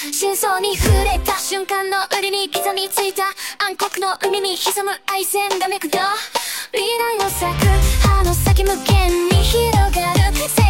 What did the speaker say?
真相に触れた瞬間の腕に刻みついた暗黒の海に潜む愛線がめくよ。未来を咲く葉の先無限に広がる